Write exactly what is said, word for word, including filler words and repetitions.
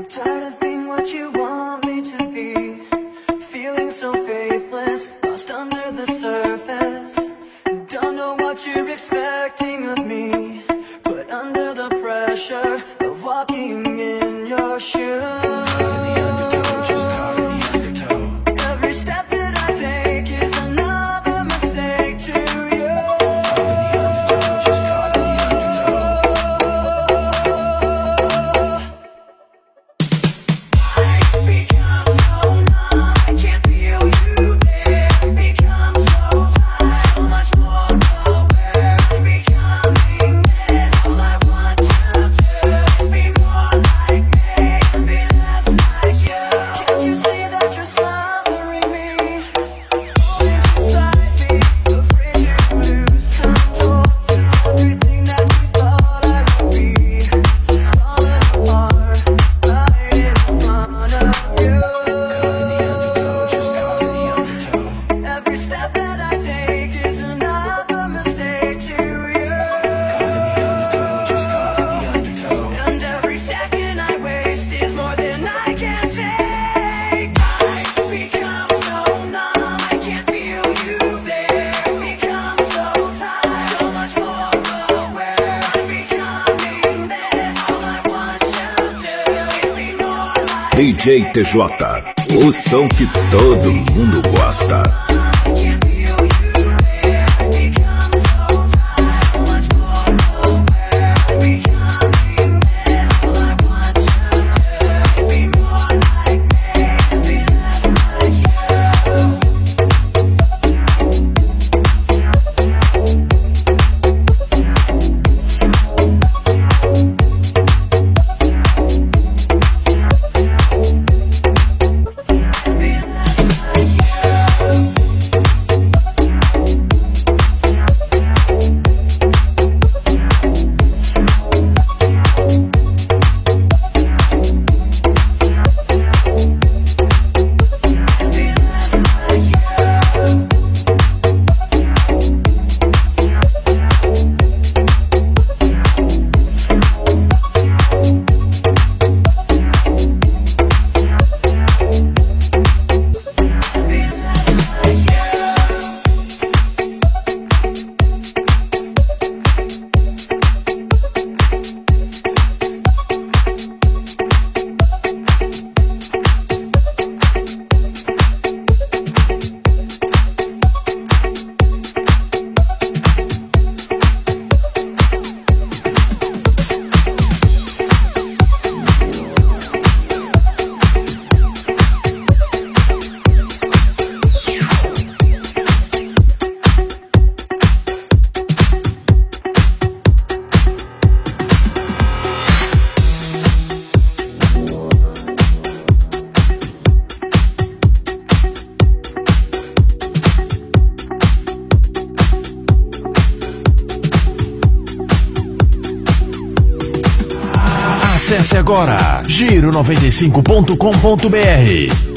Tired of being what you want me to be, feeling so faithless, lost under the surface. Don't know what you're expecting of me, put under the pressure of walking in your shoes. Caught in the undertow, just caught in the undertow. Every step that I take is another mistake to you. Caught in the undertow, just caught in the undertow. I become so numb, I can't feel you there. Become so tired, so much more aware. I'm becoming this, all I want to do is be more like me and be less like you. Can't you see that you're smothering me? Holding inside me, afraid to lose control. 'Cause everything that you thought I would be is falling apart right in front of you. Caught in the undertow, just caught in the undertow. Every step that I take is another mistake to you. Caught in the undertow, just caught in the undertow. And every second I waste is more than I can take. I become so numb, I can't feel you there. Become so tired, so much more aware. I'm becoming this, all I want to do is be more like D J T J, o som que todo mundo gosta. I can't feel you there. Become so tired, so much more aware. I'm becoming this, all I want to do is be more like me and be less like you. Acesse agora giro noventa e cinco ponto com ponto br.